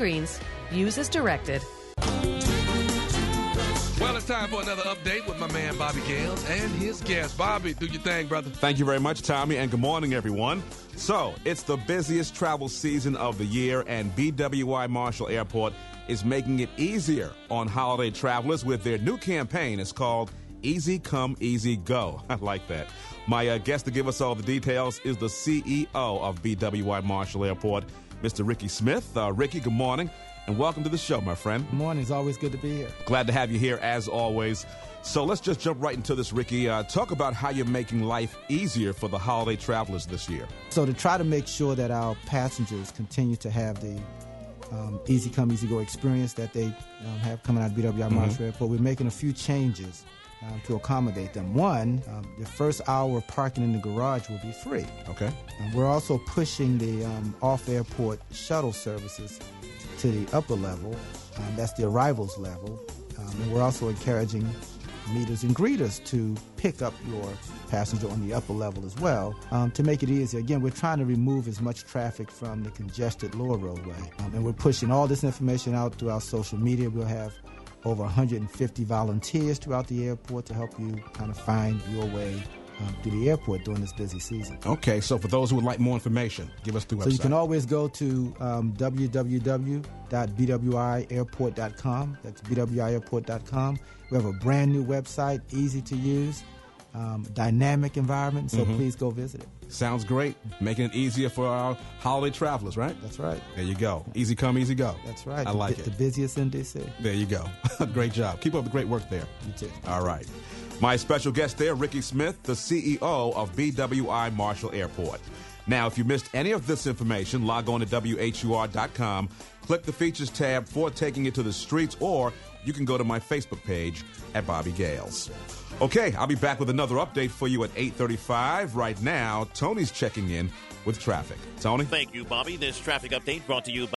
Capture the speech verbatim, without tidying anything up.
Greens. Use as directed. Well, it's time for another update with my man Bobby Gales and his guest. Bobby, do your thing, brother. Thank you very much, Tommy, and good morning, everyone. So, it's the busiest travel season of the year, and B W I Marshall Airport is making it easier on holiday travelers with their new campaign. It's called Easy Come, Easy Go. I like that. My uh, guest to give us all the details is the C E O of B W I Marshall Airport, Mister Ricky Smith. Uh, Ricky, good morning. And welcome to the show, my friend. Good morning. It's always good to be here. Glad to have you here, as always. So let's just jump right into this, Ricky. Uh, talk about how you're making life easier for the holiday travelers this year. So to try to make sure that our passengers continue to have the um, easy come, easy go experience that they um, have coming out of B W I mm-hmm. Marshall Airport, we're making a few changes um, to accommodate them. One, um, the first hour of parking in the garage will be free. Okay. And we're also pushing the um, off-airport shuttle services to the upper level. Um, that's the arrivals level. Um, and we're also encouraging meeters and greeters to pick up your passenger on the upper level as well um, to make it easier. Again, we're trying to remove as much traffic from the congested lower roadway. Um, and we're pushing all this information out through our social media. We'll have over one hundred fifty volunteers throughout the airport to help you kind of find your way Um, to the airport during this busy season. Okay, so for those who would like more information, give us the website. So you can always go to um, w w w dot b w i airport dot com. That's b w i airport dot com. We have a brand new website, easy to use, um, dynamic environment, so mm-hmm. please go visit it. Sounds great. Making it easier for our holiday travelers, right? That's right. There you go. Easy come, easy go. That's right. I the, like the, it. The busiest in D C. There you go. Great job. Keep up the great work there. You too. All right. My special guest there, Ricky Smith, the C E O of B W I Marshall Airport. Now, if you missed any of this information, log on to W H U R dot com, click the Features tab for taking it to the streets, or you can go to my Facebook page at Bobby Gales. Okay, I'll be back with another update for you at eight thirty-five. Right now, Tony's checking in with traffic. Tony? Thank you, Bobby. This traffic update brought to you by